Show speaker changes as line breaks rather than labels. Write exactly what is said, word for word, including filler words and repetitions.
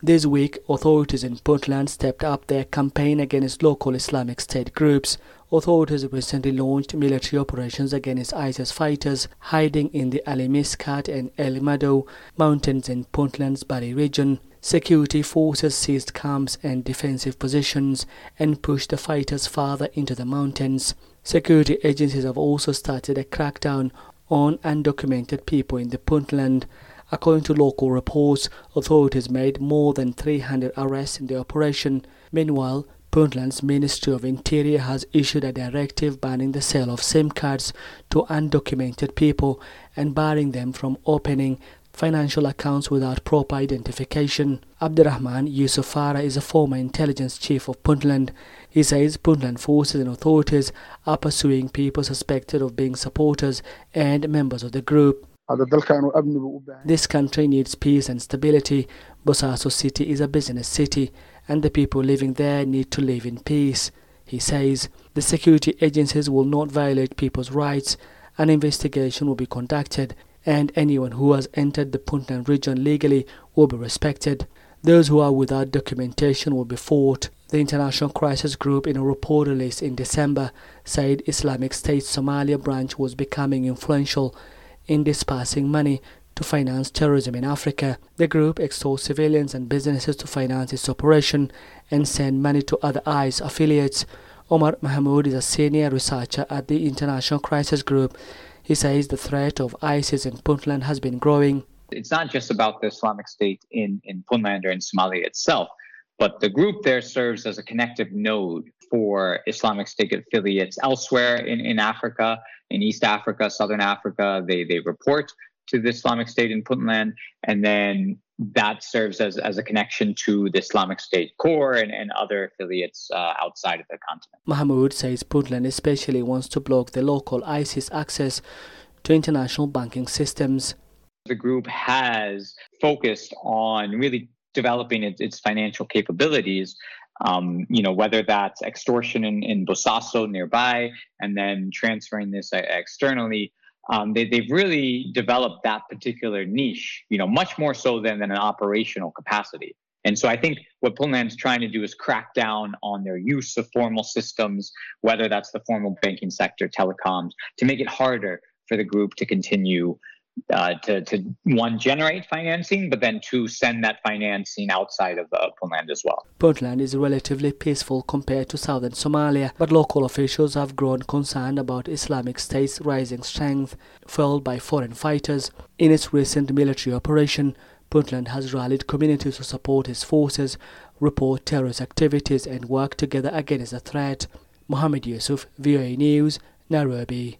This week, authorities in Puntland stepped up their campaign against local Islamic State groups. Authorities recently launched military operations against ISIS fighters hiding in the Ali Miskat and El Mado mountains in Puntland's Bari region. Security forces seized camps and defensive positions and pushed the fighters farther into the mountains. Security agencies have also started a crackdown on undocumented people in the Puntland. According to local reports, authorities made more than three hundred arrests in the operation. Meanwhile, Puntland's Ministry of Interior has issued a directive banning the sale of SIM cards to undocumented people and barring them from opening financial accounts without proper identification. Abdurrahman Yusuf Farah is a former intelligence chief of Puntland. He says Puntland forces and authorities are pursuing people suspected of being supporters and members of the group. This country needs peace and stability. Bosaso City is a business city and the people living there need to live in peace. He says the security agencies will not violate people's rights. An investigation will be conducted and anyone who has entered the Puntland region legally will be respected. Those who are without documentation will be fought. The International Crisis Group, in a report released in December, said Islamic State Somalia branch was becoming influential in dispersing money to finance terrorism in Africa. The group extorts civilians and businesses to finance its operation and send money to other I S affiliates. Omar Mahmoud is a senior researcher at the International Crisis Group. He says the threat of ISIS in Puntland has been growing.
It's not just about the Islamic State in, in Puntland or in Somalia itself, but the group there serves as a connective node for Islamic State affiliates elsewhere in, in Africa, in East Africa, Southern Africa. They, they report to the Islamic State in Puntland, and then that serves as, as a connection to the Islamic State core and, and other affiliates uh, outside of the continent.
Mahmoud says Puntland especially wants to block the local ISIS access to international banking systems.
The group has focused on really developing its, its financial capabilities, um, you know, whether that's extortion in, in Bosaso nearby and then transferring this externally. Um, they, they've really developed that particular niche, you know, much more so than, than an operational capacity. And so I think what Puntland's trying to do is crack down on their use of formal systems, whether that's the formal banking sector, telecoms, to make it harder for the group to continue uh, to, to, one, generate financing, but then two, send that financing outside of uh, Puntland as well.
Puntland is relatively peaceful compared to southern Somalia, but local officials have grown concerned about Islamic State's rising strength, fueled by foreign fighters. In its recent military operation, Puntland has rallied communities to support its forces, report terrorist activities and work together against the threat. Mohammed Yusuf, V O A News, Nairobi.